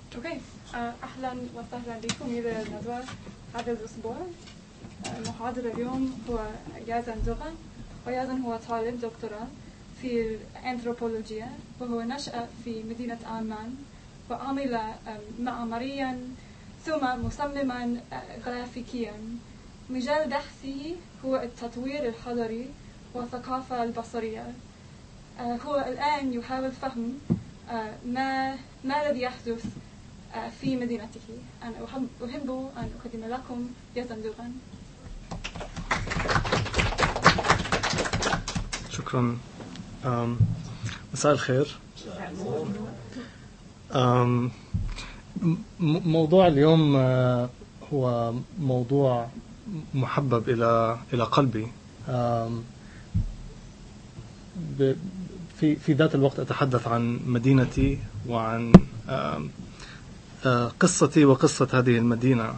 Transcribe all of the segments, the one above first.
اوكي، اهلا وسهلا بكم الى ندوة هذا الاسبوع. المحاضر اليوم هو يازن دوغا، ويازن هو طالب دكتوراه في الأنثروبولوجيا، وهو نشأ في مدينة عمان وعمل معماريا ثم مصمما غرافيكيا. مجال بحثه هو التطوير الحضري والثقافة البصرية. هو الآن يحاول فهم ما الذي يحدث في مدينته. أنا أحب أن أقدم لكم يازن دوغا. شكرا. مساء الخير. موضوع اليوم هو موضوع محبب إلى قلبي. في ذات الوقت أتحدث عن مدينتي وعن قصتي وقصة هذه المدينة.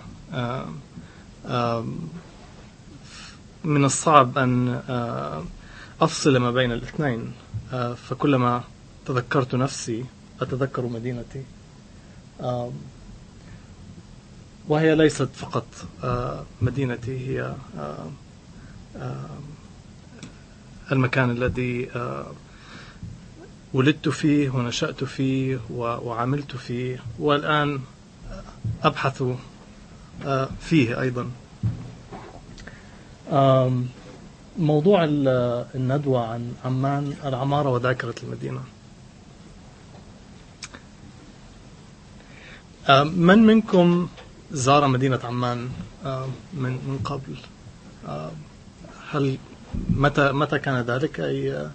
من الصعب أن أفصل ما بين الاثنين، فكلما تذكرت نفسي أتذكر مدينتي، وهي ليست فقط مدينتي، هي المكان الذي ولدت فيه ونشأت فيه وعملت فيه، والآن أبحث فيه أيضا. موضوع الندوة عن عمان، العمارة وذاكرة المدينة. من منكم زار مدينة عمان من قبل؟ هل متى كان ذلك؟ أي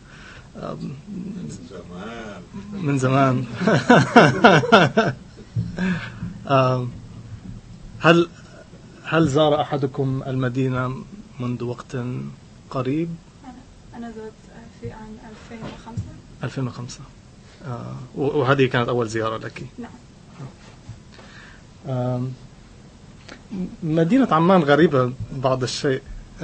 من زمان. هل زار أحدكم المدينة منذ وقت قريب؟ أنا زرت في عام 2005. وهذه كانت أول زيارة لك؟ نعم. مدينة عمان غريبة بعض الشيء.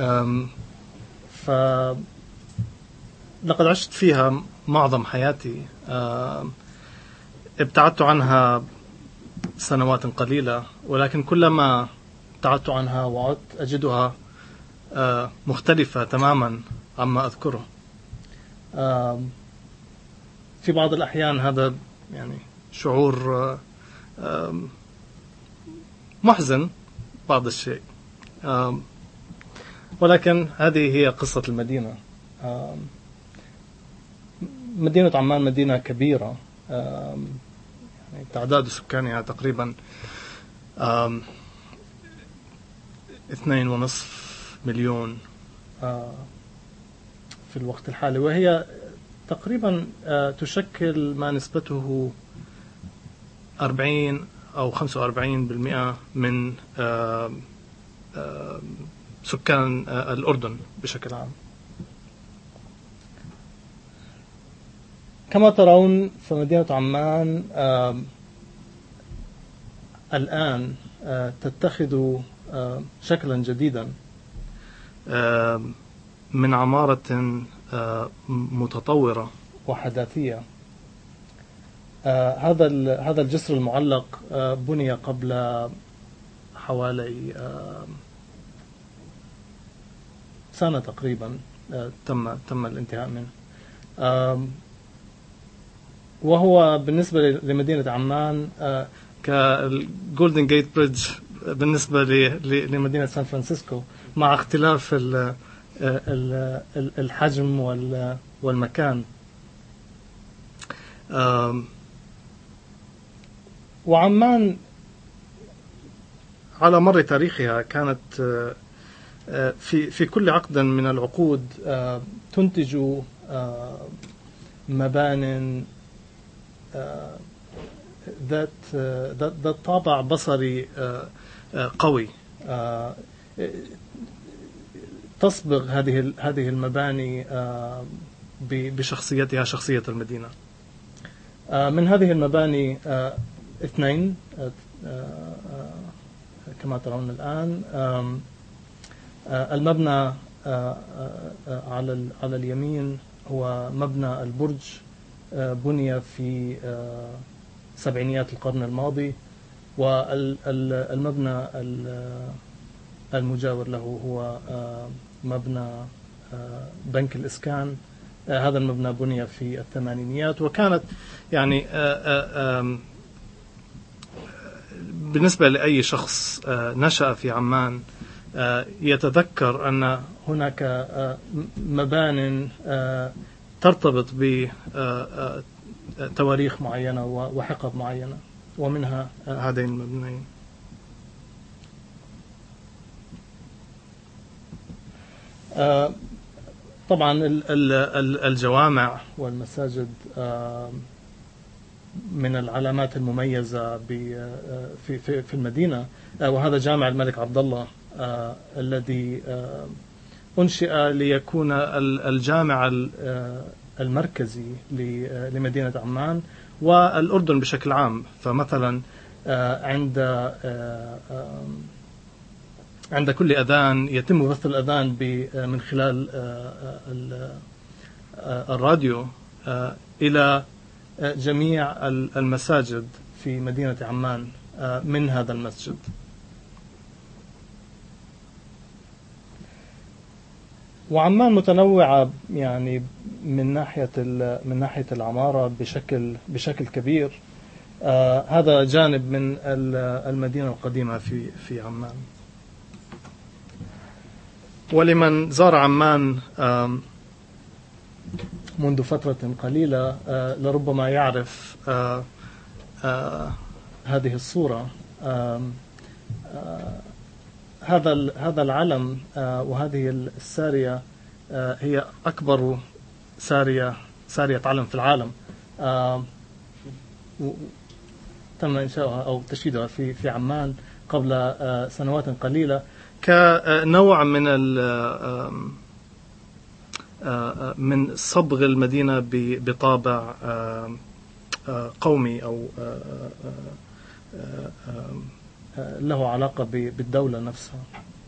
لقد عشت فيها معظم حياتي. ابتعدت عنها سنوات قليلة، ولكن كلما ابتعدت عنها وعدت أجدها مختلفة تماما عما أذكره. في بعض الأحيان هذا يعني شعور محزن بعض الشيء، ولكن هذه هي قصة المدينة. مدينة عمان مدينة كبيرة، يعني تعداد سكانها تقريبا 2.5 مليون في الوقت الحالي، وهي تقريبا تشكل ما نسبته 40 أو 45% من سكان الأردن بشكل عام. كما ترون فمدينة عمان الآن تتخذ شكلا جديدا من عمارة متطورة وحداثية. هذا الجسر المعلق بني قبل حوالي سنة تقريبا، تم الانتهاء منه، وهو بالنسبة لمدينة عمان كالجولدن جيت بريدج بالنسبة لمدينة سان فرانسيسكو، مع اختلاف الحجم والمكان. وعمان على مر تاريخها كانت في كل عقد من العقود تنتج مبان ذات طابع بصري قوي، تصبغ هذه المباني بشخصيتها، شخصية المدينة. من هذه المباني 2 كما ترون الآن. المبنى على اليمين هو مبنى البرج، بني في سبعينيات القرن الماضي، والمبنى المجاور له هو مبنى بنك الإسكان. هذا المبنى بني في الثمانينيات، وكانت يعني بالنسبة لأي شخص نشأ في عمان يتذكر أن هناك مبان ترتبط بتواريخ معينة وحقب معينة، ومنها هذين المبنيين. طبعا الجوامع والمساجد من العلامات المميزة في المدينة، وهذا جامع الملك عبد الله الذي أنشئ ليكون الجامع المركزي لمدينة عمان والأردن بشكل عام. فمثلا عند كل أذان يتم بث الأذان من خلال الراديو إلى جميع المساجد في مدينة عمان من هذا المسجد. وعمان متنوعة يعني من ناحية العمارة بشكل كبير. هذا جانب من المدينة القديمة في عمان. ولمن زار عمان منذ فترة قليلة لربما يعرف هذه الصورة. هذا العلم وهذه السارية هي أكبر سارية علم في العالم. تم إنشاؤها أو تشييدها في عمان قبل سنوات قليلة كنوع من صبغ المدينة بطابع قومي أو له علاقة بالدولة نفسها.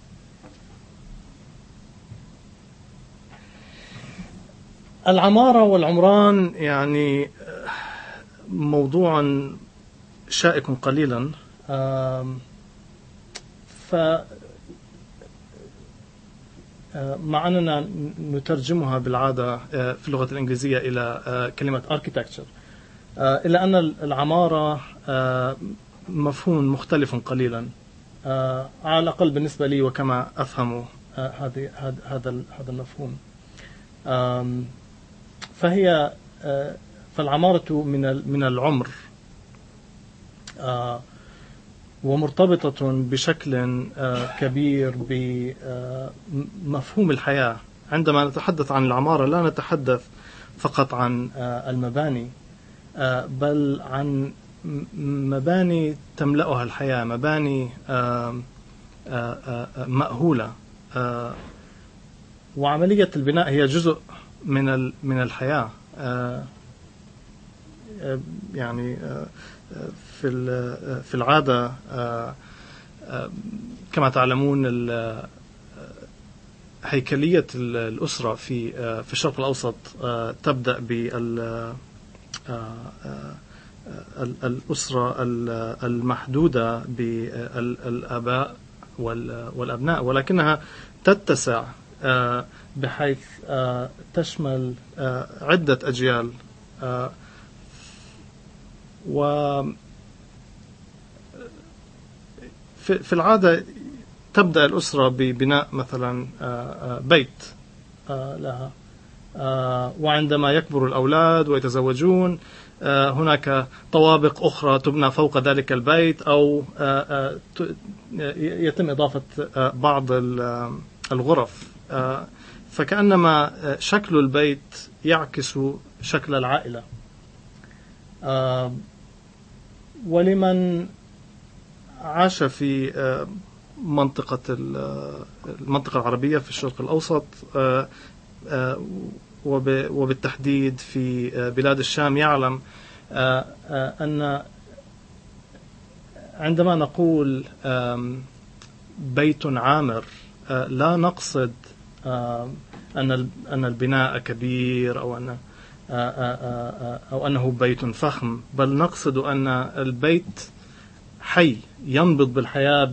العمارة والعمران يعني موضوع شائك قليلا. مع أننا نترجمها بالعادة في اللغة الإنجليزية إلى كلمة architecture، إلا أن العمارة مفهوم مختلف قليلا، على الأقل بالنسبة لي وكما أفهم هذا المفهوم. فالعمارة من العمر، ومرتبطة بشكل كبير بمفهوم الحياة. عندما نتحدث عن العمارة لا نتحدث فقط عن المباني، بل عن مباني تملأها الحياة، مباني مأهولة. وعملية البناء هي جزء من الحياة. يعني في العادة كما تعلمون هيكلية الأسرة في الشرق الأوسط تبدأ بالأسرة المحدودة بالآباء والأبناء، ولكنها تتسع بحيث تشمل عدة أجيال. وفي العادة تبدأ الأسرة ببناء مثلا بيت لها، وعندما يكبر الأولاد ويتزوجون هناك طوابق أخرى تبنى فوق ذلك البيت، أو يتم إضافة بعض الغرف، فكأنما شكل البيت يعكس شكل العائلة. ولمن عاش في المنطقة العربية في الشرق الأوسط، وبالتحديد في بلاد الشام، يعلم أن عندما نقول بيت عامر لا نقصد أن البناء كبير، أو أو أنه بيت فخم، بل نقصد أن البيت حي ينبض بالحياة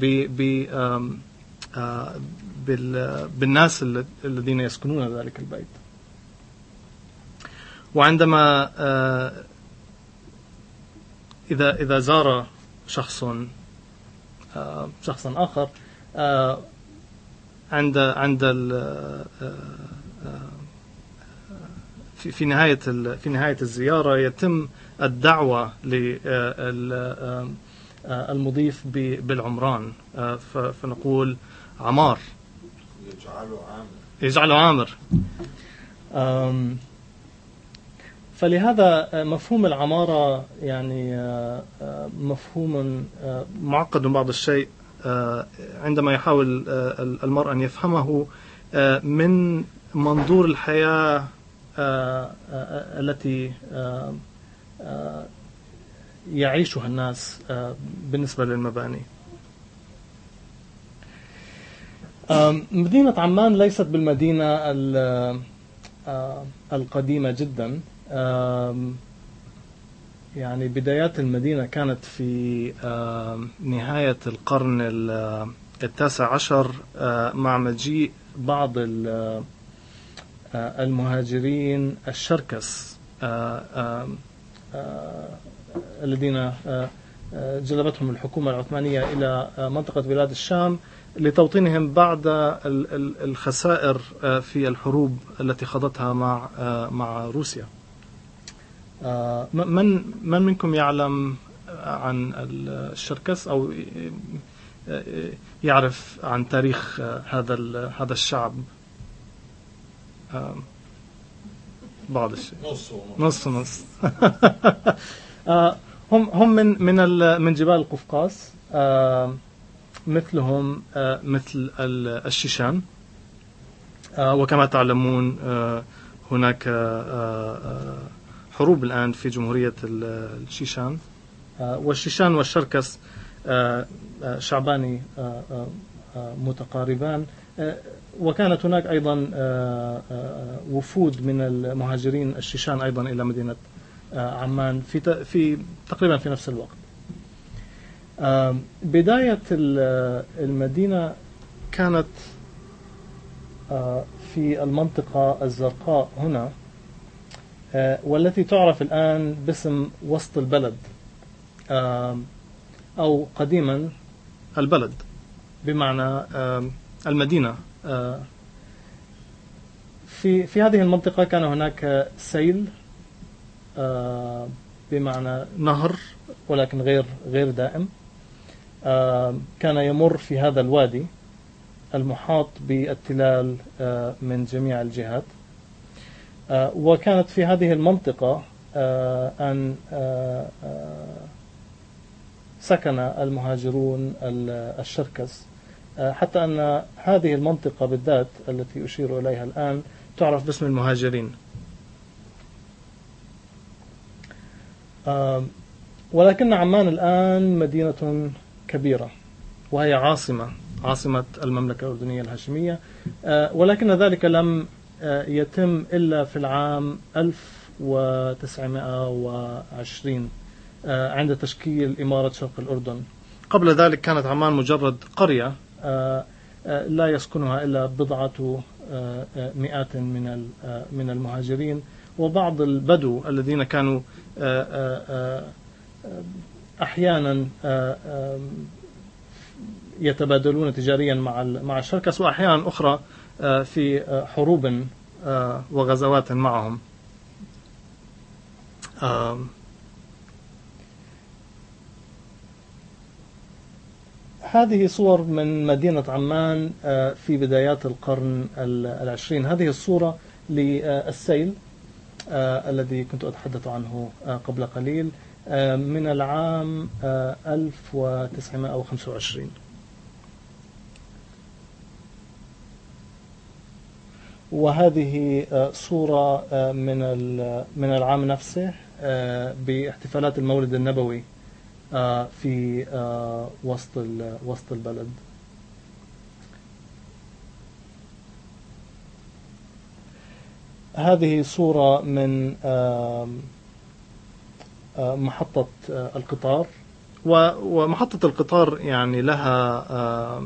بالناس الذين يسكنون ذلك البيت. وعندما إذا زار شخصا آخر عند في نهاية الزيارة يتم الدعوة للمضيف بالعمران، فنقول عمار، يجعله عامر. فلهذا مفهوم العمارة يعني مفهوم معقد بعض الشيء عندما يحاول المرء أن يفهمه من منظور الحياة التي يعيشها الناس بالنسبة للمباني. مدينة عمان ليست بالمدينة القديمة جدا. يعني بدايات المدينة كانت في نهاية القرن التاسع عشر مع مجيء بعض المهاجرين الشركس الذين جلبتهم الحكومة العثمانية إلى منطقة بلاد الشام لتوطينهم بعد الخسائر في الحروب التي خاضتها مع روسيا. من منكم يعلم عن الشركس أو يعرف عن تاريخ هذا الشعب؟ بعض الشيء، نص. هم من جبال القفقاز، مثلهم مثل الشيشان. وكما تعلمون هناك حروب الآن في جمهورية الشيشان، والشيشان والشركس شعبان متقاربان. وكانت هناك أيضا وفود من المهاجرين الشيشان أيضا إلى مدينة عمان في تقريبا في نفس الوقت. بداية المدينة كانت في المنطقة الزرقاء هنا، والتي تعرف الآن باسم وسط البلد، أو قديما البلد بمعنى المدينة. في هذه المنطقة كان هناك سيل بمعنى نهر، ولكن غير دائم، كان يمر في هذا الوادي المحاط بالتلال من جميع الجهات. وكانت في هذه المنطقة أن سكن المهاجرون الشركس، حتى أن هذه المنطقة بالذات التي أشير إليها الآن تعرف باسم المهاجرين. ولكن عمان الآن مدينة كبيرة، وهي عاصمة المملكة الأردنية الهاشمية، ولكن ذلك لم يتم إلا في العام 1920 عند تشكيل إمارة شرق الأردن. قبل ذلك كانت عمان مجرد قرية لا يسكنها إلا بضعة مئات من المهاجرين وبعض البدو الذين كانوا أحيانا يتبادلون تجاريا مع الشركس، وأحيانا أخرى في حروب وغزوات معهم. هذه صور من مدينة عمان في بدايات القرن العشرين. هذه الصورة للسيل الذي كنت أتحدث عنه قبل قليل من العام 1925. وهذه صورة من العام نفسه باحتفالات المولد النبوي في وسط البلد. هذه صورة من محطة القطار، ومحطة القطار يعني لها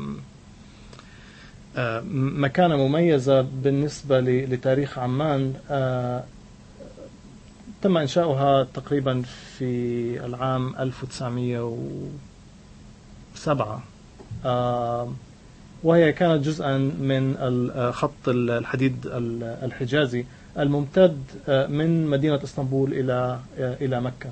مكانة مميزة بالنسبة لتاريخ عمان. تم إنشاؤها تقريبا في العام 1907، وهي كانت جزءا من خط الحديد الحجازي الممتد من مدينة اسطنبول إلى مكة.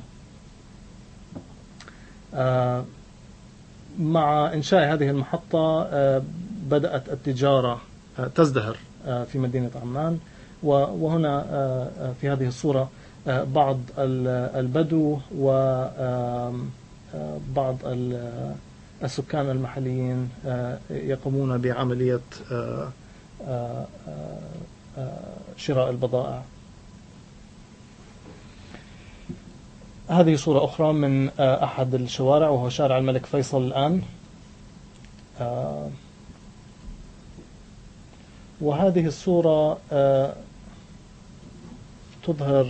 مع إنشاء هذه المحطة بدأت التجارة تزدهر في مدينة عمان، وهنا في هذه الصورة بعض البدو وبعض السكان المحليين يقومون بعملية شراء البضائع. هذه صورة أخرى من أحد الشوارع، وهو شارع الملك فيصل الآن. وهذه الصورة تظهر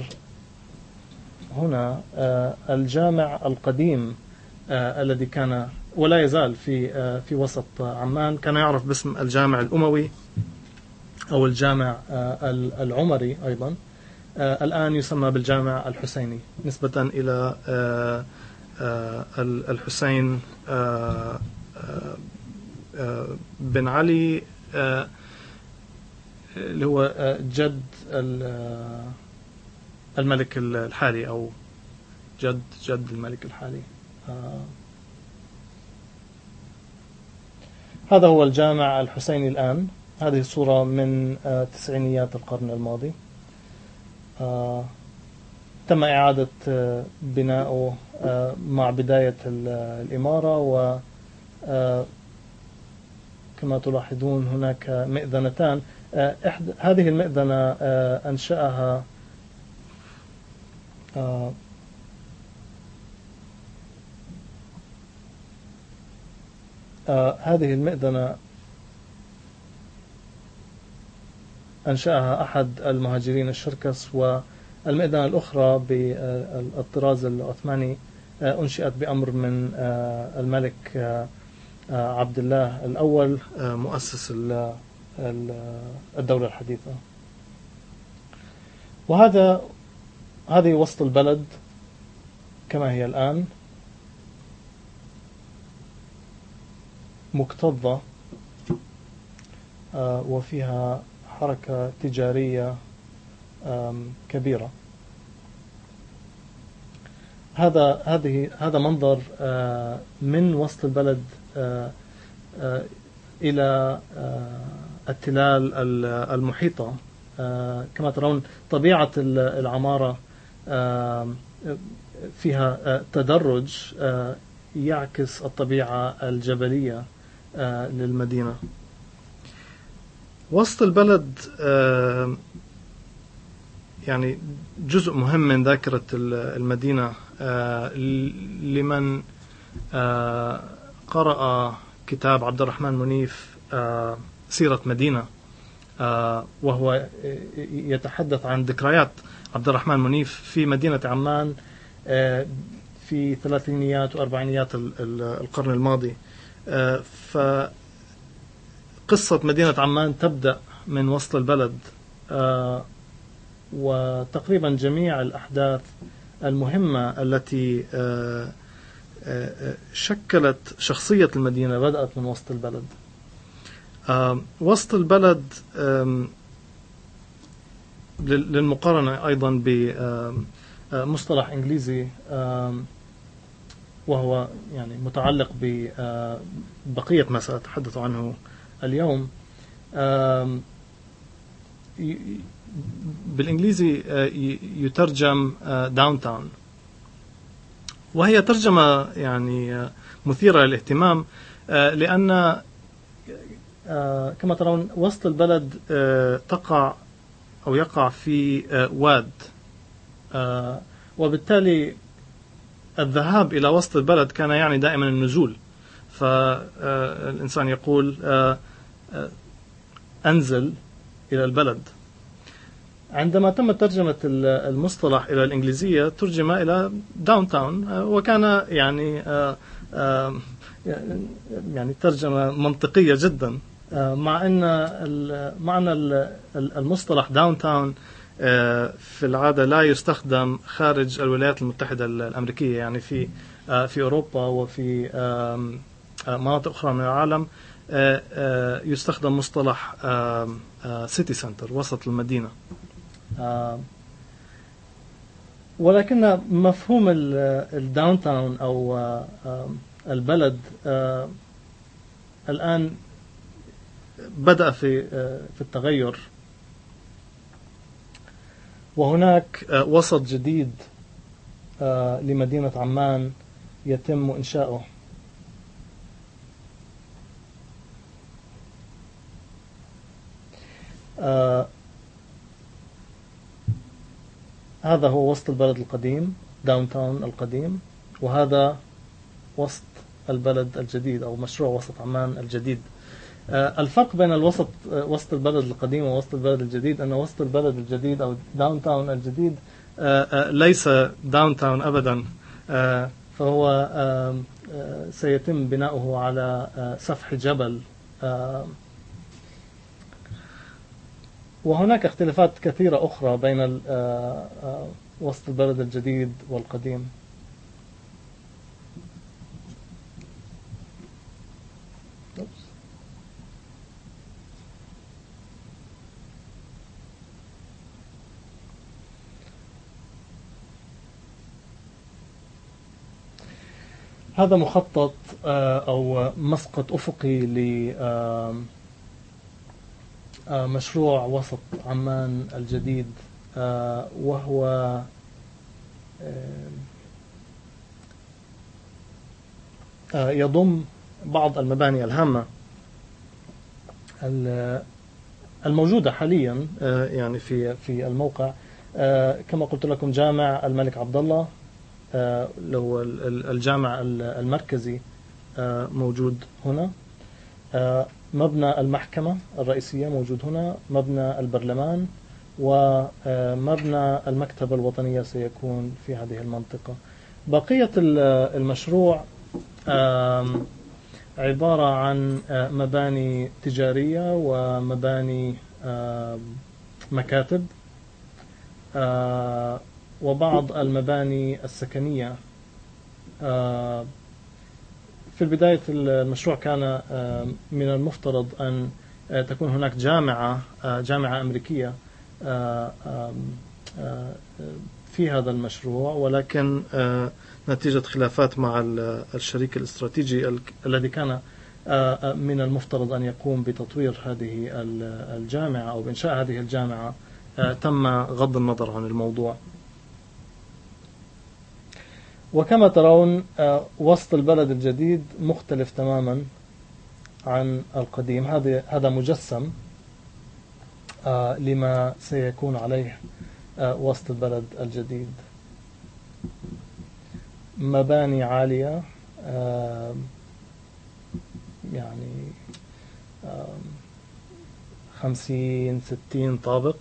هنا الجامع القديم الذي كان ولا يزال في وسط عمان، كان يعرف باسم الجامع الأموي أو الجامع العمري أيضا. الآن يسمى بالجامع الحسيني نسبة إلى الحسين بن علي اللي هو جد الملك الحالي، أو جد الملك الحالي. هذا هو الجامع الحسيني الآن. هذه الصورة من تسعينيات القرن الماضي. تم إعادة بناؤه مع بداية الإمارة، وكما تلاحظون هناك مئذنتان. هذه المئذنة أنشأها هذه المئذنة أنشأها أحد المهاجرين الشركس، والمئذنة الأخرى بالطراز العثماني أنشئت بأمر من الملك عبد الله الأول مؤسس الدولة الحديثة. هذه وسط البلد كما هي الآن، مكتظة وفيها حركة تجارية كبيرة. هذا منظر من وسط البلد إلى التلال المحيطة. كما ترون طبيعة العمارة فيها تدرج يعكس الطبيعة الجبلية للمدينة. وسط البلد يعني جزء مهم من ذاكرة المدينة. لمن قرأ كتاب عبد الرحمن منيف سيرة مدينة، وهو يتحدث عن ذكريات عبد الرحمن منيف في مدينة عمان في ثلاثينيات وأربعينيات القرن الماضي. فقصة مدينة عمان تبدأ من وسط البلد، وتقريبا جميع الأحداث المهمة التي شكلت شخصية المدينة بدأت من وسط البلد. وسط البلد للمقارنة أيضا بمصطلح إنجليزي وهو يعني متعلق ببقية ما سأتحدث عنه اليوم. بالإنجليزي يترجم داونتاون، وهي ترجمة يعني مثيرة للاهتمام، لأن كما ترون وسط البلد يقع في واد، وبالتالي الذهاب إلى وسط البلد كان يعني دائما النزول. فالإنسان يقول أنزل إلى البلد. عندما تم ترجمة المصطلح إلى الإنجليزية ترجم إلى داون تاون، وكان يعني ترجمة منطقية جدا، مع أن المصطلح داون تاون في العادة لا يستخدم خارج الولايات المتحدة الأمريكية، يعني في أوروبا وفي مناطق أخرى من العالم يستخدم مصطلح سيتي سنتر، وسط المدينة. ولكن مفهوم الداون تاون أو البلد الآن بدأ في التغير، وهناك وسط جديد لمدينة عمان يتم إنشاؤه. هذا هو وسط البلد القديم، داون تاون القديم، وهذا وسط البلد الجديد أو مشروع وسط عمان الجديد. الفرق بين وسط البلد القديم ووسط البلد الجديد أن وسط البلد الجديد أو داون تاون الجديد ليس داون تاون أبدا، فهو سيتم بناؤه على سفح جبل، وهناك اختلافات كثيرة أخرى بين وسط البلد الجديد والقديم. هذا مخطط أو مسقط أفقي لمشروع وسط عمان الجديد، وهو يضم بعض المباني الهامة الموجودة حاليا يعني في الموقع. كما قلت لكم جامع الملك عبد الله، لو الجامع المركزي موجود هنا، مبنى المحكمة الرئيسية موجود هنا، مبنى البرلمان، ومبنى المكتبة الوطنية سيكون في هذه المنطقة. بقية المشروع عبارة عن مباني تجارية ومباني مكاتب وبعض المباني السكنية. في بداية المشروع كان من المفترض أن تكون هناك جامعة أمريكية في هذا المشروع، ولكن نتيجة خلافات مع الشريك الاستراتيجي الذي كان من المفترض أن يقوم بتطوير هذه الجامعة أو بإنشاء هذه الجامعة، تم غض النظر عن الموضوع. وكما ترون وسط البلد الجديد مختلف تماما عن القديم. هذا مجسم لما سيكون عليه وسط البلد الجديد. مباني عالية، يعني 50-60 طابق،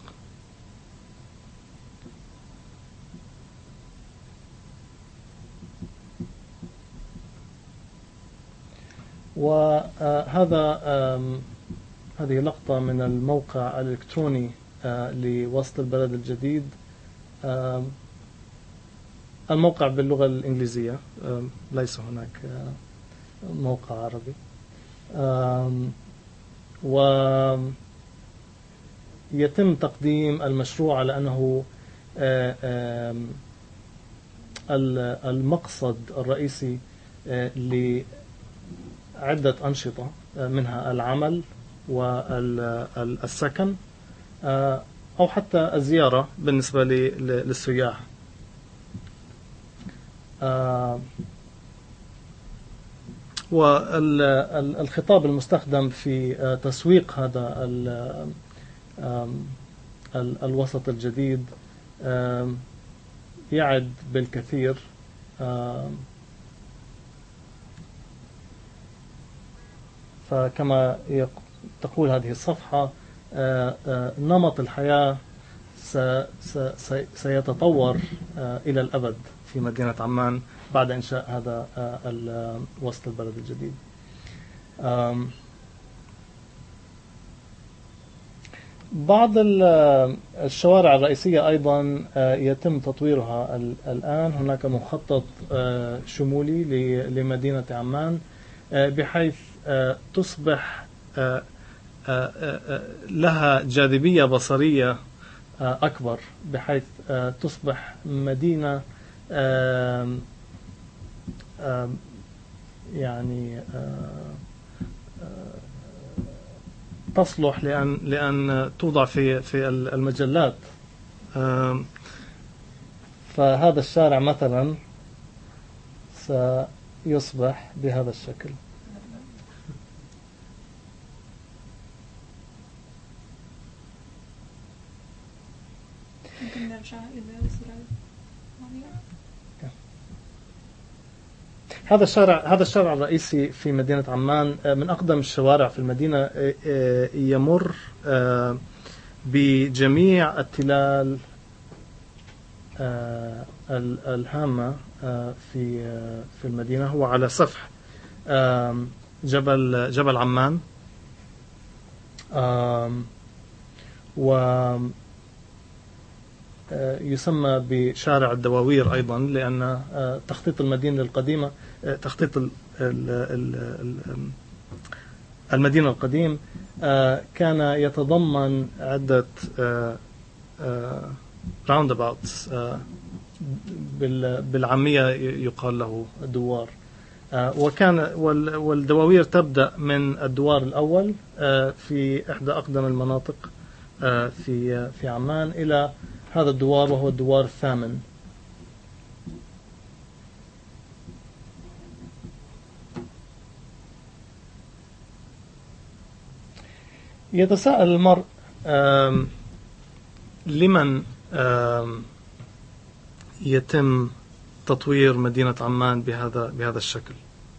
هذه لقطة من الموقع الإلكتروني لوسط البلد الجديد. الموقع باللغة الإنجليزية، ليس هناك موقع عربي. ويتم تقديم المشروع على أنه المقصد الرئيسي لعدة أنشطة، منها العمل والسكن أو حتى الزيارة بالنسبة للسياح. والخطاب المستخدم في تسويق هذا الوسط الجديد يعد بالكثير. فكما تقول هذه الصفحة، نمط الحياة سيتطور إلى الأبد في مدينة عمان بعد إنشاء هذا وسط البلد الجديد. بعض الشوارع الرئيسية أيضا يتم تطويرها الآن. هناك مخطط شمولي لمدينة عمان بحيث تصبح لها جاذبية بصرية أكبر، بحيث تصبح مدينة يعني تصلح لأن توضع في المجلات. فهذا الشارع مثلا سيصبح بهذا الشكل. ممكن نرجع إلى الصورة. هذا الشارع الرئيسي في مدينة عمان من أقدم الشوارع في المدينة، يمر بجميع التلال الهامة في المدينة. هو على سفح جبل عمان، ويسمى بشارع الدواوير أيضا، لأن تخطيط المدينة القديمة، تخطيط المدينة القديم كان يتضمن عدة roundabouts، بالعامية يقال له دوار. والدواوير تبدأ من الدوار الأول في إحدى أقدم المناطق في عمان إلى هذا الدوار، وهو الدوار الثامن. يتساءل المرء لمن يتم تطوير مدينة عمان بهذا الشكل،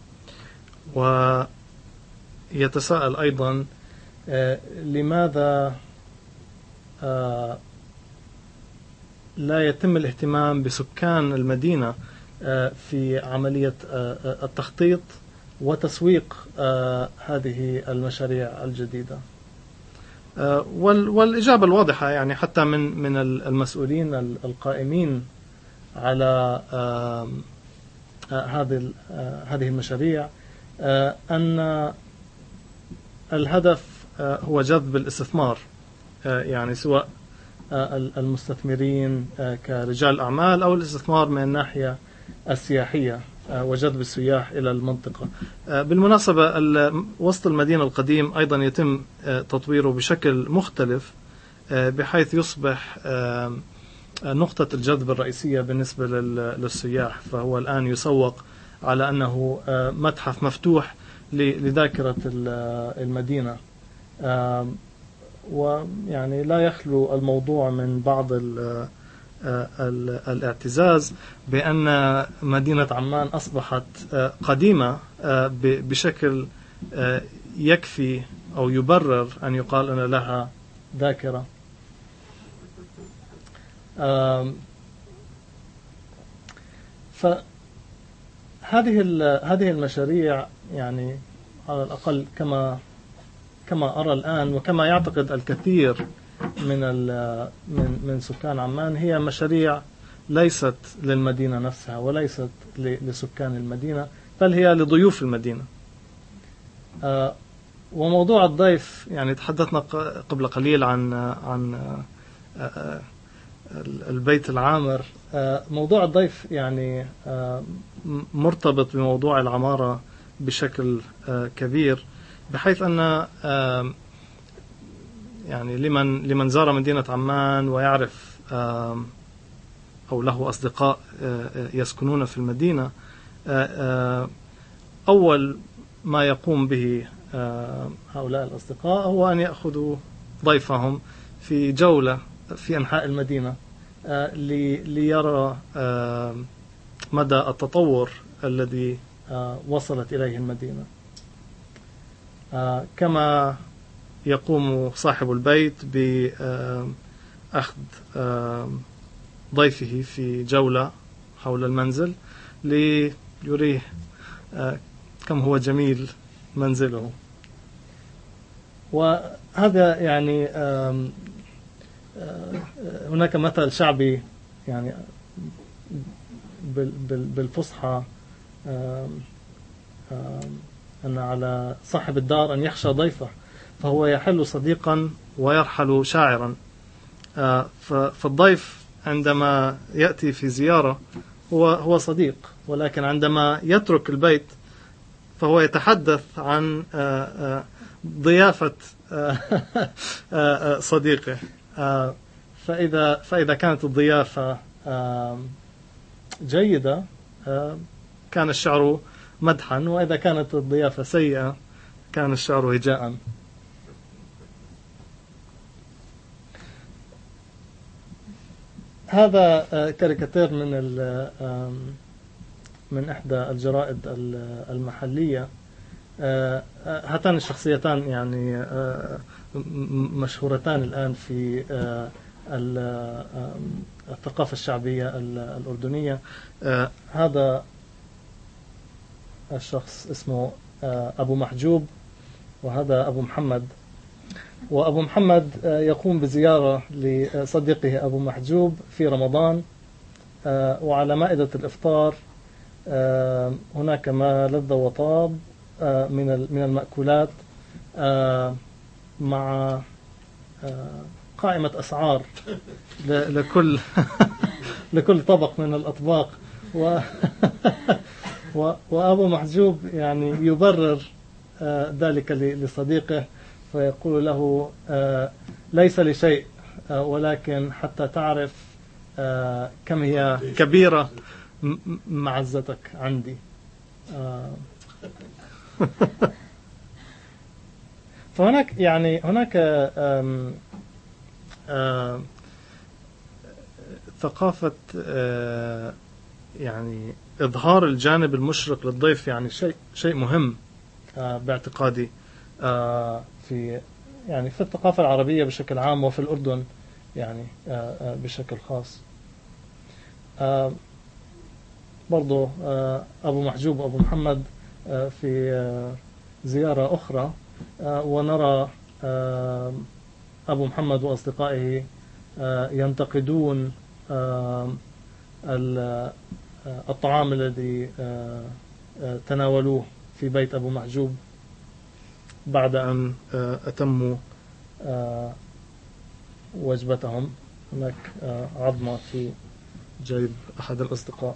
ويتساءل أيضا لماذا لا يتم الاهتمام بسكان المدينة في عملية التخطيط وتسويق هذه المشاريع الجديدة. والإجابة الواضحة يعني حتى من المسؤولين القائمين على هذه المشاريع، أن الهدف هو جذب الاستثمار، يعني سواء المستثمرين كرجال أعمال أو الاستثمار من الناحية السياحية وجذب السياح إلى المنطقة. بالمناسبة وسط المدينة القديم أيضا يتم تطويره بشكل مختلف، بحيث يصبح نقطة الجذب الرئيسية بالنسبة للسياح. فهو الآن يسوق على أنه متحف مفتوح لذاكرة المدينة، ويعني لا يخلو الموضوع من بعض الاعتزاز بأن مدينة عمان أصبحت قديمة بشكل يكفي أو يبرر أن يقال أن لها ذاكرة. فهذه المشاريع يعني على الأقل كما أرى الآن، وكما يعتقد الكثير من سكان عمان، هي مشاريع ليست للمدينة نفسها وليست لسكان المدينة، بل هي لضيوف المدينة. وموضوع الضيف يعني تحدثنا قبل قليل عن البيت العامر. موضوع الضيف يعني مرتبط بموضوع العمارة بشكل كبير، بحيث أن يعني لمن زار مدينة عمان ويعرف أو له أصدقاء يسكنون في المدينة، أول ما يقوم به هؤلاء الأصدقاء هو أن يأخذوا ضيفهم في جولة في أنحاء المدينة ليرى مدى التطور الذي وصلت إليه المدينة. كما يقوم صاحب البيت أخذ ضيفه في جولة حول المنزل ليريه كم هو جميل منزله. وهذا يعني هناك مثل شعبي يعني بالفصحى أن على صاحب الدار أن يخشى ضيفه، فهو يحل صديقا ويرحل شاعرا. فالضيف عندما يأتي في زيارة هو صديق، ولكن عندما يترك البيت فهو يتحدث عن ضيافة صديقه. فإذا كانت الضيافة جيدة كان الشعر مدحا، وإذا كانت الضيافة سيئة كان الشعر هجاء. هذا كاريكاتير من إحدى الجرائد المحلية. هاتان الشخصيتان يعني مشهورتان الآن في الثقافة الشعبية الأردنية. هذا الشخص اسمه أبو محجوب، وهذا أبو محمد. وأبو محمد يقوم بزيارة لصديقه أبو محجوب في رمضان، وعلى مائدة الإفطار هناك ما لذ وطاب من المأكولات، مع قائمة أسعار لكل طبق من الأطباق. وأبو محجوب يعني يبرر ذلك لصديقه، فيقول له ليس لشيء، ولكن حتى تعرف كم هي كبيرة معزتك عندي. فهناك يعني هناك ثقافة يعني إظهار الجانب المشرق للضيف، يعني شيء مهم باعتقادي في الثقافة العربية بشكل عام، وفي الأردن يعني بشكل خاص. برضو أبو محجوب وأبو محمد في زيارة أخرى، ونرى أبو محمد وأصدقائه ينتقدون الطعام الذي تناولوه في بيت أبو محجوب بعد أن أتموا وجبتهم. هناك عظمة في جيب أحد الأصدقاء.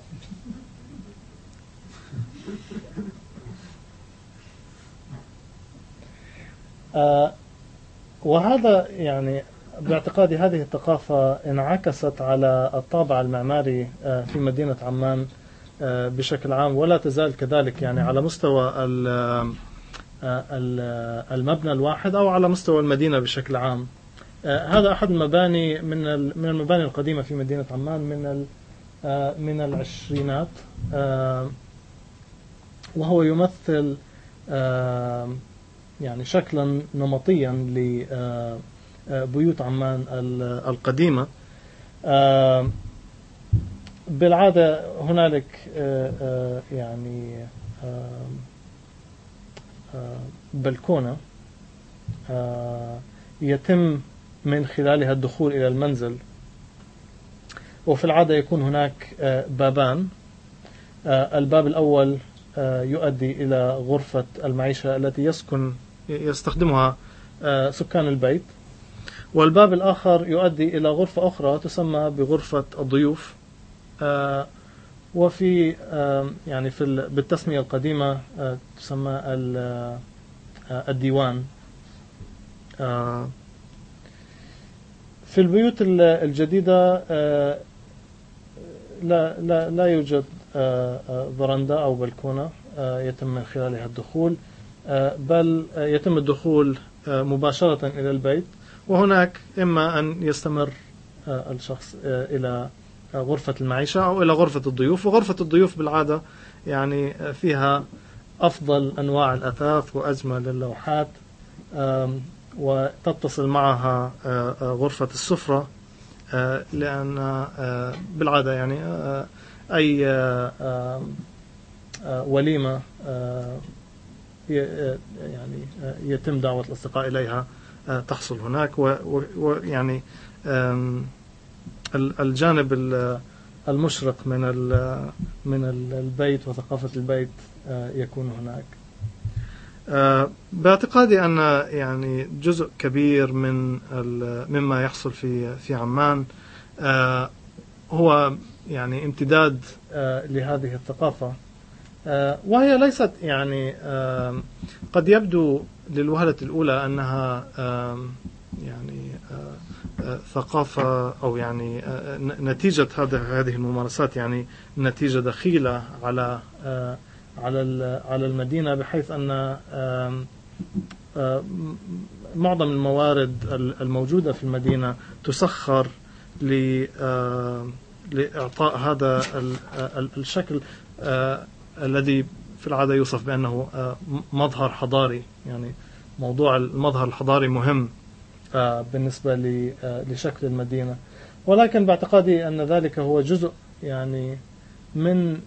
وهذا يعني باعتقادي هذه الثقافة انعكست على الطابع المعماري في مدينة عمان بشكل عام، ولا تزال كذلك، يعني على مستوى المبنى الواحد أو على مستوى المدينة بشكل عام. هذا أحد المباني من المباني القديمة في مدينة عمان من العشرينات، وهو يمثل يعني شكلا نمطيا لبيوت عمان القديمة. بالعادة هنالك يعني بلكونة يتم من خلالها الدخول إلى المنزل، وفي العادة يكون هناك بابان. الباب الأول يؤدي إلى غرفة المعيشة التي يستخدمها سكان البيت، والباب الآخر يؤدي إلى غرفة أخرى تسمى بغرفة الضيوف. وفي يعني بالتسمية القديمة تسمى الديوان. في البيوت الجديدة لا يوجد برندة أو بلكونة يتم من خلالها الدخول، بل يتم الدخول مباشرة إلى البيت، وهناك إما أن يستمر الشخص إلى غرفة المعيشة أو إلى غرفة الضيوف. وغرفة الضيوف بالعادة يعني فيها أفضل أنواع الأثاث وأجمل اللوحات، وتتصل معها غرفة السفرة لأن بالعادة يعني أي وليمة يعني يتم دعوة الأصدقاء إليها تحصل هناك، ويعني الجانب المشرق من البيت وثقافة البيت يكون هناك. باعتقادي أن يعني جزء كبير مما يحصل في عمان هو يعني امتداد لهذه الثقافة، وهي ليست يعني قد يبدو للوهلة الأولى أنها يعني ثقافة أو يعني نتيجة هذه الممارسات، يعني نتيجة دخيلة على المدينة، بحيث أن معظم الموارد الموجودة في المدينة تسخر لإعطاء هذا الشكل الذي في العادة يوصف بأنه مظهر حضاري. يعني موضوع المظهر الحضاري مهم بالنسبة لشكل المدينة، ولكن باعتقادي أن ذلك هو جزء يعني من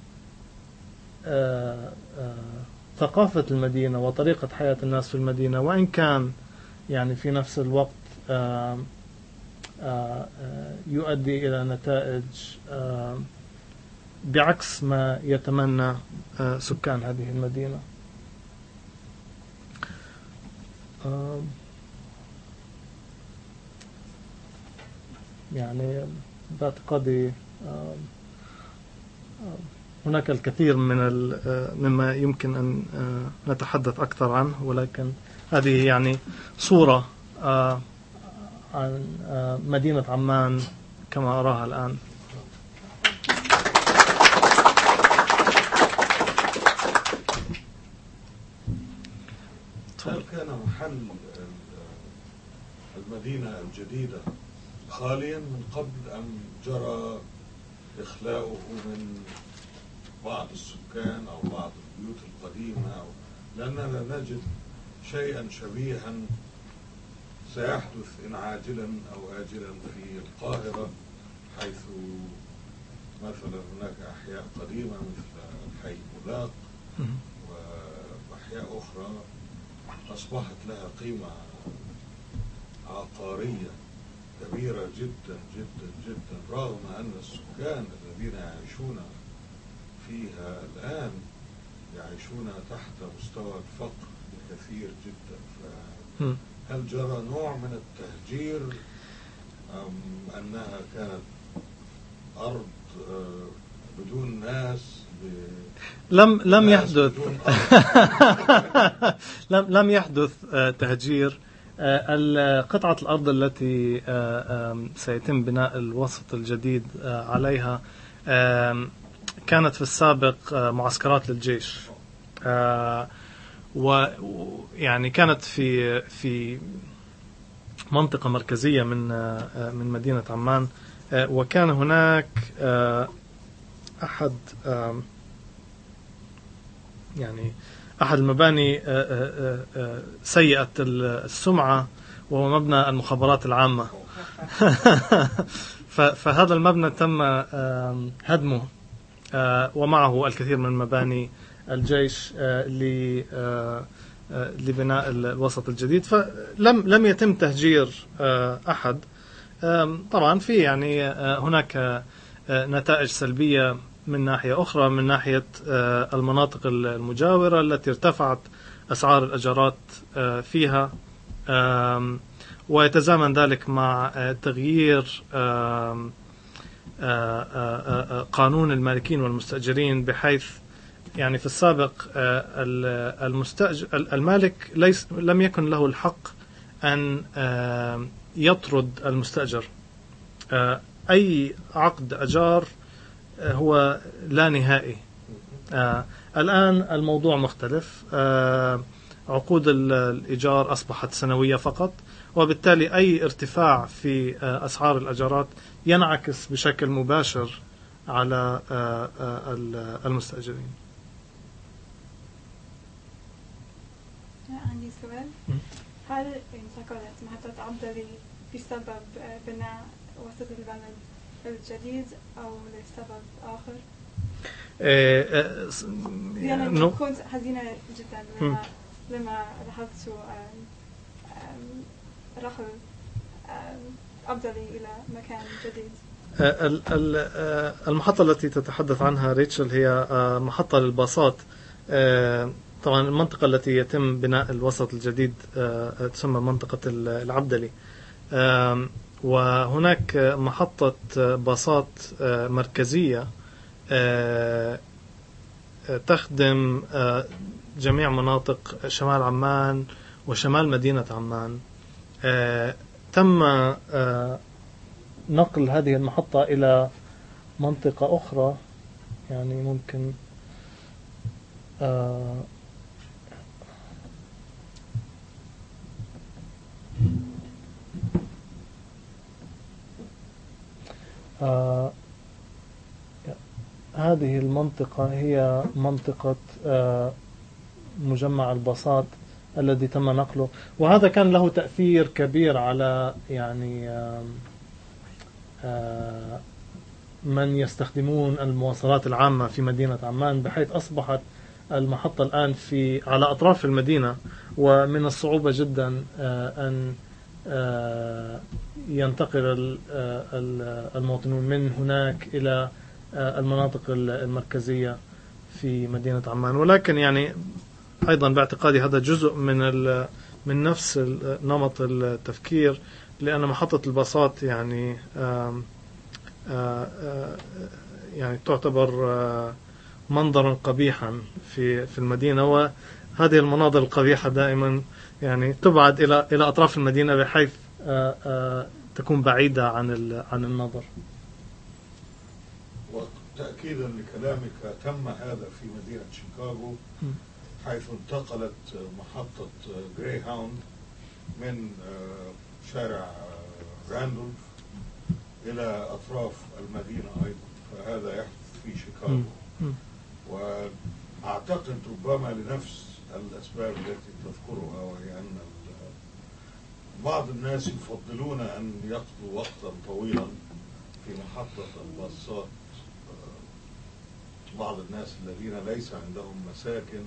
ثقافة المدينة وطريقة حياة الناس في المدينة، وإن كان يعني في نفس الوقت يؤدي إلى نتائج بعكس ما يتمنى سكان هذه المدينة. يعني باعتقادي هناك الكثير مما يمكن أن نتحدث أكثر عنه، ولكن هذه يعني صورة عن مدينة عمان كما أراها الآن. هل كان محل المدينة الجديدة خاليا من قبل أم جرى إخلاؤه من بعض السكان أو بعض البيوت القديمة، لأننا نجد شيئا شبيها سيحدث إن عاجلا أو آجلا في القاهرة، حيث مثلا هناك أحياء قديمة مثل حي ملاق وأحياء أخرى أصبحت لها قيمة عقارية كبيرة جدا جدا جدا، رغم أن السكان الذين يعيشون فيها الآن يعيشون تحت مستوى الفقر بكثير جدا. فهل جرى نوع من التهجير أم أنها كانت أرض بدون ناس لم يحدث لم يحدث تهجير. قطعة الأرض التي سيتم بناء الوسط الجديد عليها كانت في السابق معسكرات للجيش، ويعني كانت في منطقة مركزية من مدينة عمان، وكان هناك أحد المباني سيئة السمعة، وهو مبنى المخابرات العامة. فهذا المبنى تم هدمه، ومعه الكثير من مباني الجيش لبناء الوسط الجديد، فلم يتم تهجير أحد. طبعا في يعني هناك نتائج سلبية من ناحية أخرى، من ناحية المناطق المجاورة التي ارتفعت أسعار الأجارات فيها، ويتزامن ذلك مع تغيير قانون المالكين والمستأجرين، بحيث يعني في السابق المالك لم يكن له الحق أن يطرد المستأجر. أي عقد أجار هو لا نهائي. الآن الموضوع مختلف، عقود الإيجار أصبحت سنوية فقط، وبالتالي أي ارتفاع في أسعار الأجارات ينعكس بشكل مباشر على المستأجرين. عندي سؤال. هل انتقلت محطة عبدلي بسبب بناء وسط البناء الجديد أو لسبب آخر؟ يعني كنت حزينة جدا لما ذهبت رحل أفضلي إلى مكان جديد. المحطة التي تتحدث عنها ريتشل هي محطة للباصات. طبعا المنطقة التي يتم بناء الوسط الجديد تسمى منطقة العبدلي، وهناك محطة باصات مركزية تخدم جميع مناطق شمال عمان وشمال مدينة عمان. تم نقل هذه المحطة إلى منطقة أخرى، يعني ممكن هذه المنطقة هي منطقة مجمع الباصات الذي تم نقله، وهذا كان له تأثير كبير على يعني من يستخدمون المواصلات العامة في مدينة عمان، بحيث أصبحت المحطة الآن على أطراف المدينة، ومن الصعوبة جدا أن ينتقل المواطنون من هناك إلى المناطق المركزية في مدينة عمان. ولكن يعني أيضا باعتقادي هذا جزء من نفس نمط التفكير، لأن محطة الباصات يعني يعني تعتبر منظرا قبيحا في المدينة، وهذه المناظر القبيحة دائما يعني تبعد إلى أطراف المدينة بحيث تكون بعيدة عن النظر. وتأكيدا لكلامك، تم هذا في مدينة شيكاغو، حيث انتقلت محطة جراي هاوند من شارع راندولف إلى أطراف المدينة أيضا، فهذا يحدث في شيكاغو. وأعتقد ربما لنفس الأسباب التي تذكرها، وهي أن بعض الناس يفضلون أن يقضوا وقتا طويلا في محطة الباصات، بعض الناس الذين ليس عندهم مساكن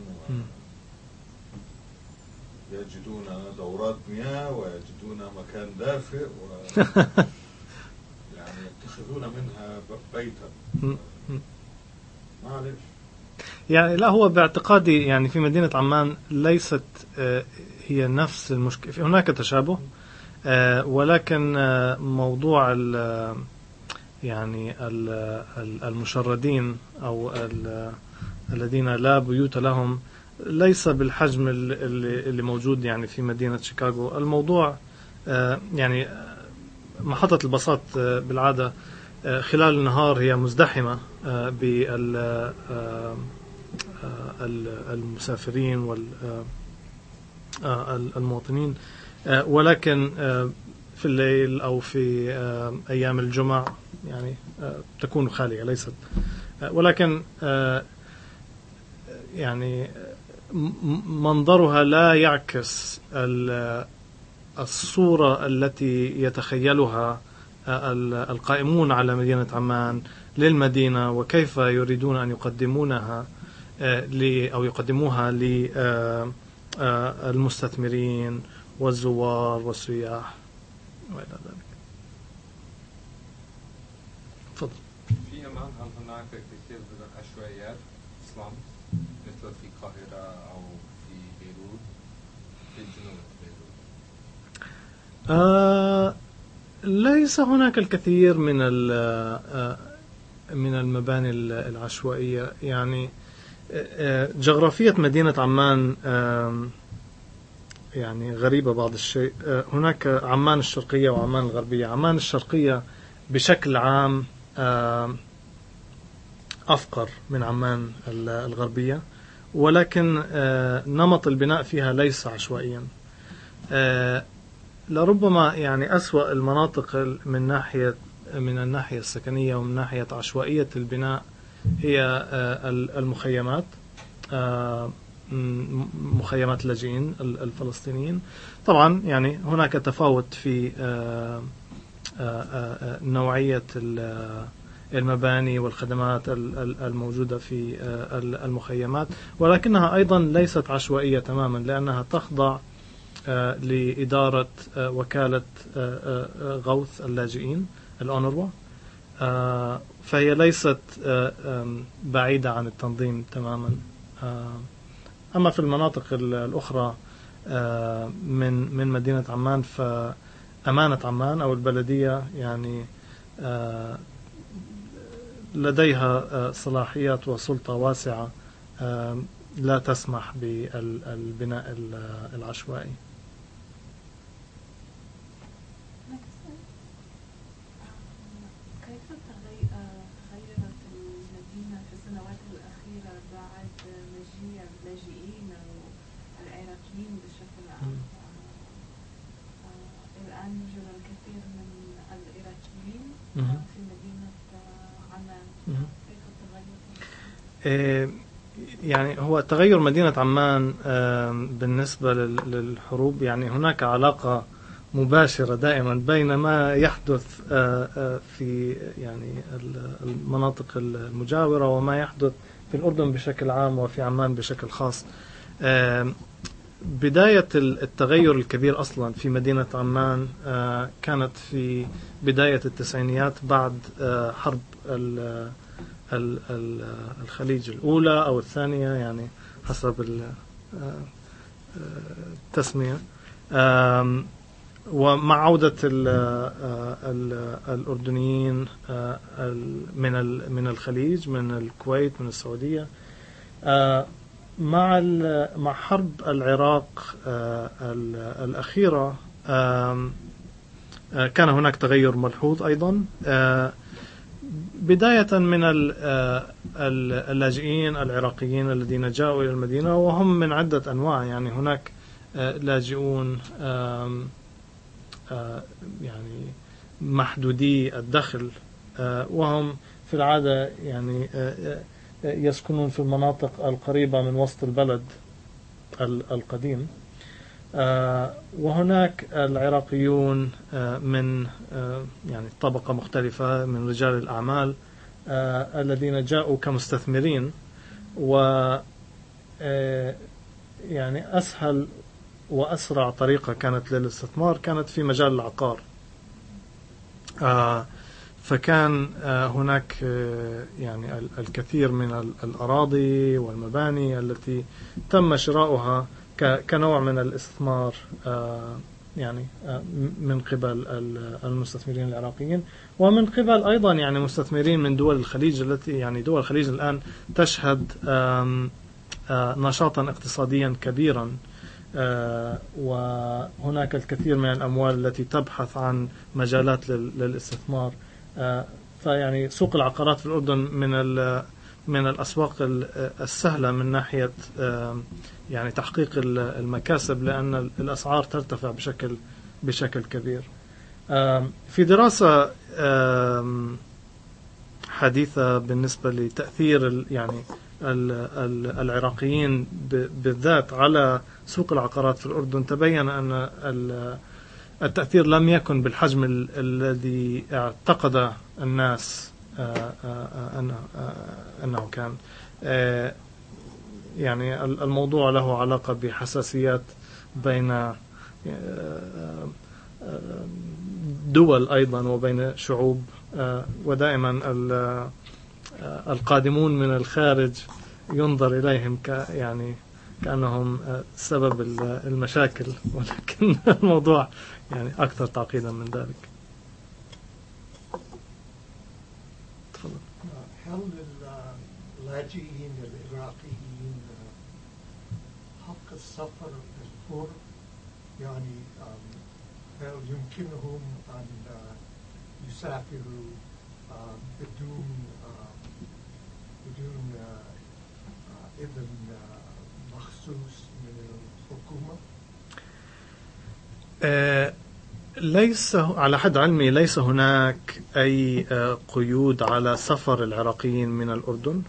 ويجدون دورات مياه ويجدون مكان دافئ يعني يتخذون منها بيتا. معلش يعني لا، هو باعتقادي يعني في مدينة عمان ليست هي نفس المشكلة، هناك تشابه، ولكن موضوع يعني المشردين أو الذين لا بيوت لهم ليس بالحجم اللي موجود يعني في مدينة شيكاغو. الموضوع يعني محطة الباصات بالعادة خلال النهار هي مزدحمة بالمسافرين والمواطنين، ولكن في الليل أو في أيام الجمعة يعني تكون خالية ليست، ولكن يعني منظرها لا يعكس الصورة التي يتخيلها القائمون على مدينة عمان للمدينة، وكيف يريدون أن يقدمونها أو يقدموها للمستثمرين والزوار والسياح وإلى ذلك. تفضل. في عمان هل هناك كثير من العشوائيات إسلام مثل في القاهرة أو في بيروت في جنوب بيروت؟ ليس هناك الكثير من المباني العشوائية. يعني جغرافية مدينة عمان يعني غريبة بعض الشيء. هناك عمان الشرقية وعمان الغربية. عمان الشرقية بشكل عام أفقر من عمان الغربية، ولكن نمط البناء فيها ليس عشوائيا. لربما يعني أسوأ المناطق من الناحية السكنية ومن ناحية عشوائية البناء هي المخيمات، مخيمات اللاجئين الفلسطينيين. طبعا يعني هناك تفاوت نوعية المباني والخدمات الموجودة في المخيمات، ولكنها أيضا ليست عشوائية تماما، لأنها تخضع لإدارة وكالة غوث اللاجئين الأونروا، فهي ليست بعيدة عن التنظيم تماما. أما في المناطق الأخرى من مدينة عمان، فأمانة عمان أو البلدية يعني لديها صلاحيات وسلطة واسعة لا تسمح بالبناء العشوائي. كيف تغيرت المدينة في السنوات الأخيرة بعد مجيء اللاجئين العراقيين بشكل عام؟ الآن يوجد الكثير من العراقيين في مدينة عمان. كيف تغير؟ يعني هو تغير مدينة عمان بالنسبة للحروب، يعني هناك علاقة مباشرة دائما بين ما يحدث في يعني المناطق المجاورة وما يحدث في الأردن بشكل عام وفي عمان بشكل خاص. بداية التغير الكبير أصلا في مدينة عمان كانت في بداية التسعينيات بعد حرب الخليج الأولى أو الثانية، يعني حسب التسمية، ومع عودة الأردنيين من الخليج، من الكويت، من السعودية، مع حرب العراق الأخيرة كان هناك تغير ملحوظ أيضا، بداية من اللاجئين العراقيين الذين جاءوا إلى المدينة، وهم من عدة أنواع. يعني هناك لاجئون يعني محدودي الدخل، وهم في العادة يعني يسكنون في المناطق القريبة من وسط البلد القديم، وهناك العراقيون من يعني طبقة مختلفة من رجال الأعمال الذين جاءوا كمستثمرين، و يعني أسهل وأسرع طريقة كانت للاستثمار كانت في مجال العقار. فكان هناك يعني الكثير من الأراضي والمباني التي تم شراؤها كنوع من الاستثمار يعني من قبل المستثمرين العراقيين، ومن قبل أيضا يعني مستثمرين من دول الخليج، التي يعني دول الخليج الآن تشهد نشاطا اقتصاديا كبيرا، وهناك الكثير من الأموال التي تبحث عن مجالات للاستثمار. فيعني سوق العقارات في الأردن من الأسواق السهلة من ناحية يعني تحقيق المكاسب، لأن الأسعار ترتفع بشكل كبير. في دراسة حديثة بالنسبة لتأثير يعني العراقيين بالذات على سوق العقارات في الأردن، تبين أن التأثير لم يكن بالحجم الذي اعتقد الناس أنه كان. يعني الموضوع له علاقة بحساسيات بين دول أيضا وبين شعوب، ودائما القادمون من الخارج ينظر إليهم يعني كأنهم سبب المشاكل، ولكن الموضوع يعني أكثر تعقيدا من ذلك. تفضل. هل اللاجئين العراقيين حق السفر الحر؟ يعني هل يمكنهم أن يسافروا بدون إذن مخصوص من الحكومة؟ ليس على حد علمي ليس هناك أي قيود على سفر العراقيين من الأردن.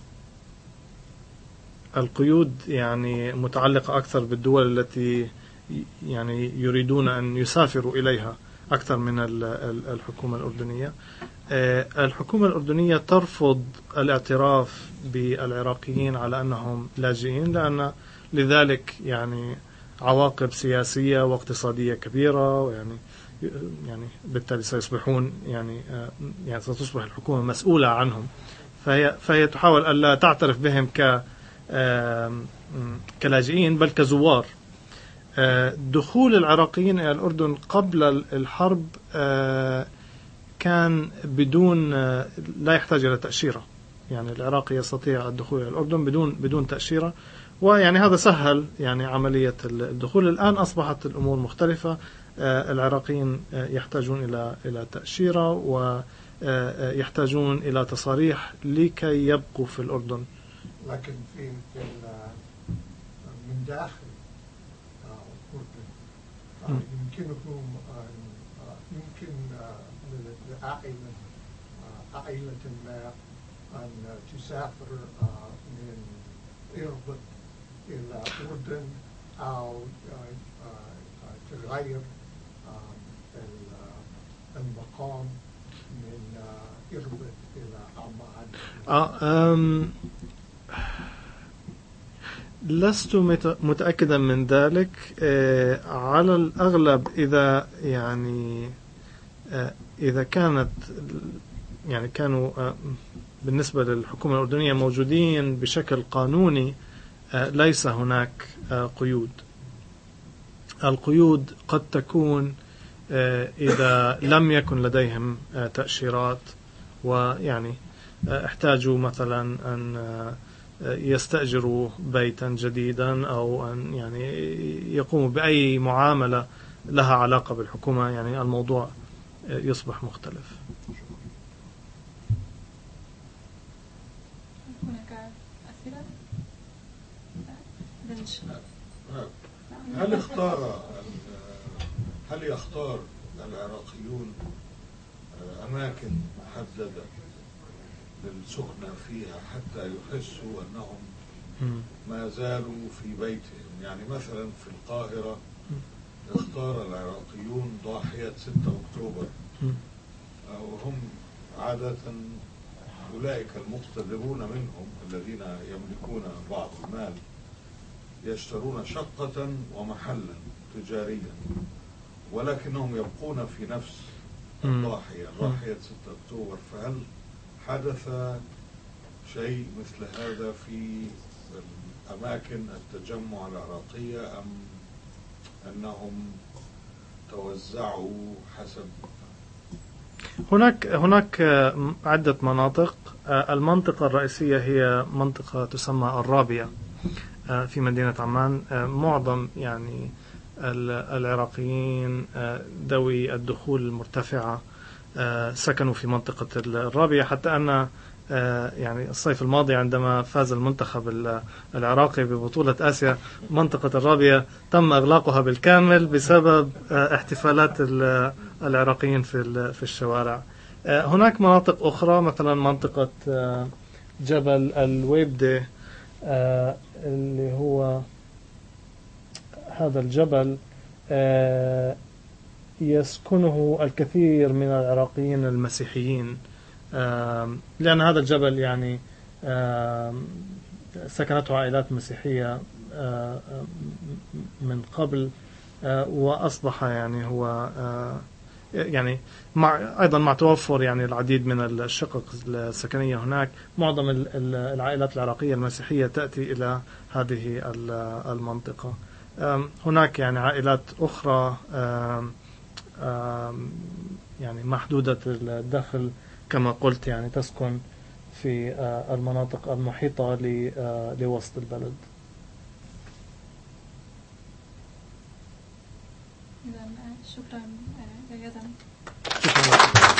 القيود يعني متعلقة أكثر بالدول التي يعني يريدون أن يسافروا إليها أكثر من الحكومة الأردنية. الحكومة الأردنية ترفض الاعتراف بالعراقيين على أنهم لاجئين، لأن لذلك يعني عواقب سياسية واقتصادية كبيرة، يعني بالتالي سيصبحون يعني ستصبح الحكومة مسؤولة عنهم، فهي تحاول ألا تعترف بهم كلاجئين بل كزوار. دخول العراقيين إلى الأردن قبل الحرب كان بدون لا يحتاج إلى تأشيرة، يعني العراقي يستطيع الدخول إلى الأردن بدون تأشيرة، ويعني هذا سهل يعني عملية الدخول. الآن أصبحت الأمور مختلفة، العراقيين يحتاجون إلى تأشيرة ويحتاجون إلى تصاريح لكي يبقوا في الأردن. لكن من داخل الأردن يمكنهم يمكن لعائلة ما أن تسافر من إربد إلى الأردن أو تغير المقام من إربد إلى عمان. لست متأكدا من ذلك. على الأغلب إذا كانوا بالنسبة للحكومة الأردنية موجودين بشكل قانوني، ليس هناك قيود. القيود قد تكون إذا لم يكن لديهم تأشيرات، ويعني احتاجوا مثلا أن يستأجروا بيتا جديدا أو أن يعني يقوموا بأي معاملة لها علاقة بالحكومة، يعني الموضوع يصبح مختلف. هناك أسئلة؟ هل يختار العراقيون أماكن محددة للسكنة فيها حتى يحسوا أنهم ما زالوا في بيتهم؟ يعني مثلا في القاهرة اختار العراقيون ضاحية 6 أكتوبر، وهم عادة أولئك المقتدرون منهم الذين يملكون بعض المال يشترون شقة ومحلا تجاريا، ولكنهم يبقون في نفس الضاحية، ضاحية 6 أكتوبر. فهل حدث شيء مثل هذا في أماكن التجمع العراقية، أم أنهم توزعوا حسب؟ هناك عدة مناطق. المنطقة الرئيسية هي منطقة تسمى الرابية في مدينة عمان. معظم يعني العراقيين ذوي الدخول المرتفعة سكنوا في منطقة الرابية، حتى أن يعني الصيف الماضي عندما فاز المنتخب العراقي ببطولة آسيا، منطقة الرابية تم إغلاقها بالكامل بسبب احتفالات العراقيين في الشوارع. هناك مناطق أخرى، مثلا منطقة جبل الويبدة، اللي هو هذا الجبل يسكنه الكثير من العراقيين المسيحيين، لأن هذا الجبل يعني سكنته عائلات مسيحية من قبل، وأصبح يعني هو يعني أيضا مع توفر يعني العديد من الشقق السكنية هناك، معظم العائلات العراقية المسيحية تأتي إلى هذه المنطقة. هناك يعني عائلات أخرى يعني محدودة الدخل كما قلت، يعني تسكن في المناطق المحيطة لوسط البلد. شكرا جزيلا.